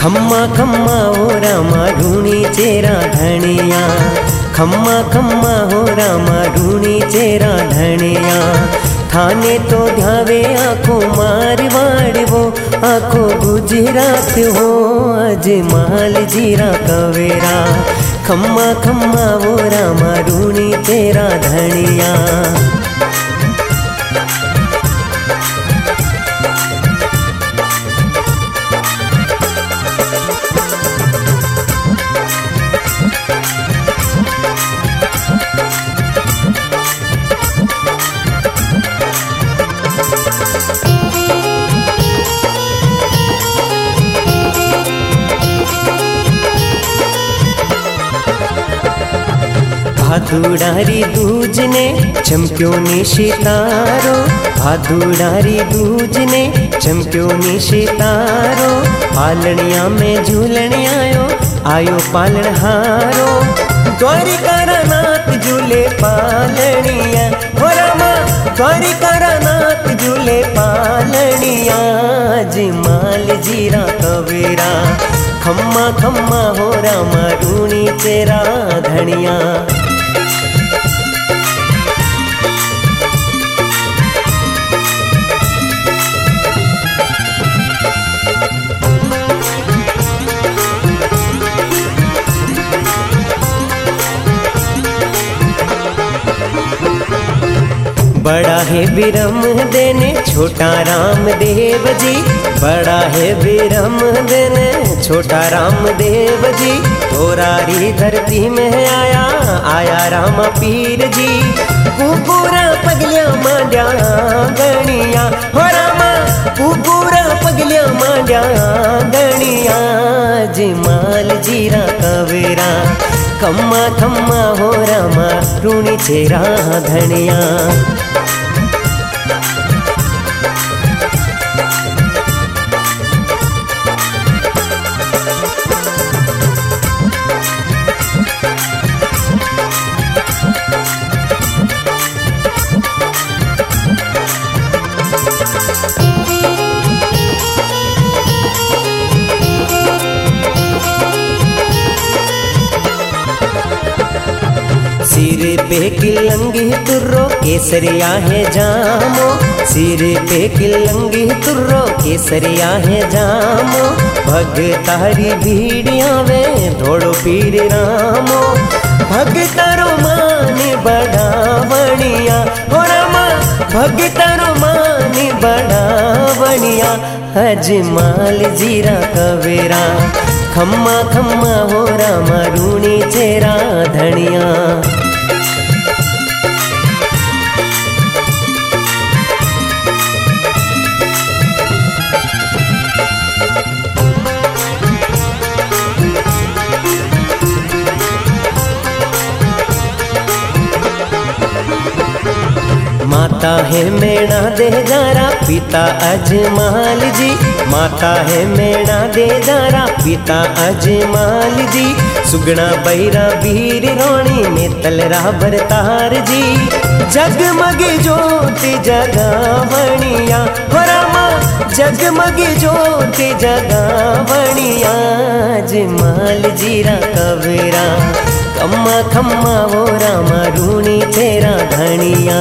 खम्मा खम्मा हो रामा ढूंढी चेरा धनिया, खम्मा खम्मा हो रामा ढूंढी चेरा धनिया। थाने तो ध्यावे आँखों मारवाड़ वो, आँखों गुजरात हो अजमाल जीरा कवेरा। खम्मा खम्मा वो रामा ढूंढी चेरा धनिया। भादुड़ारी दूज ने चमक्यो ने सितारो, भादुड़ारी दूज ने चमक्यो ने सितारो। पालनिया में झूलन आयो, आयो पालनहारो। द्वारिका नाथ झूले पालनिया हो रामा, द्वारिका नाथ झूले पालनिया। अजमाल जीरा कवेरा, खम्मा खम्मा हो रामा ढूंढी चेरा धनिया। बड़ा है बिरम देने छोटा राम देव जी, बड़ा है बिरम देने छोटा राम देव जी। तोरारी धरती में आया, आया रामा पीर जी। पूरा पगलिया मांड्या गणिया हो रामा, पूरा पगलिया मांड्या गणिया। अजमाल जीरा कवेरा, खम्मा खम्मा हो रामा ढूंढी चेरा धनिया। सिर पे किलंगी तुर्रो केसरिया है जामो, सिर पे किलंगी तुर्रो केसरिया है जामो। भगतारी भीड़िया वे धोड़ो पीर रामो, भगतारो मान बड़ा बनिया हो रामा, भगतारो मान बड़ा बनिया। अजमाल जीरा कवेरा, खम्मा खम्मा हो रामा ढूंढी चेरा धनिया। माता है मेणा दे जारा पिता अजमाल जी, माता है मेणा दे जारा पिता अजमाल जी। सुगना बैरा वीर रोणी ने तलरा बरतार जी। जगमगे ज्योति जगा बनिया हो रामा, जगमगे ज्योति जगा बनिया। अजमाल जीरा कवेरा, खम्मा खम्मा वो रामा ढूंढी चेरा धनिया।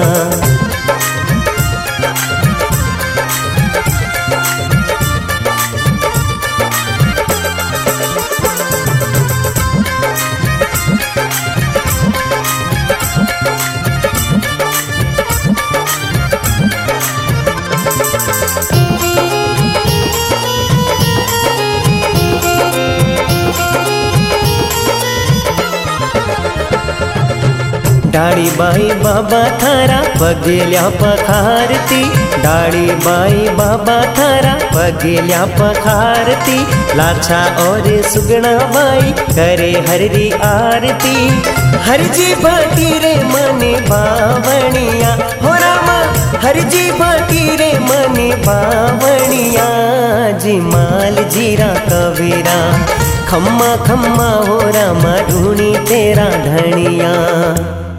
डाड़ी बाई बाबा थारा पगेल्या पखारती, डाड़ी बाई बाबा थारा पगेल्या पखारती। लाछा और सुगना बाई करे हररी आरती। हरजी भाटी रे मने बावणिया हो रामा, हरजी भाटी रे मने बावणिया। अजमाल जीरा कवेरा, खम्मा खम्मा हो रामा ढूंढी चेरा धनिया।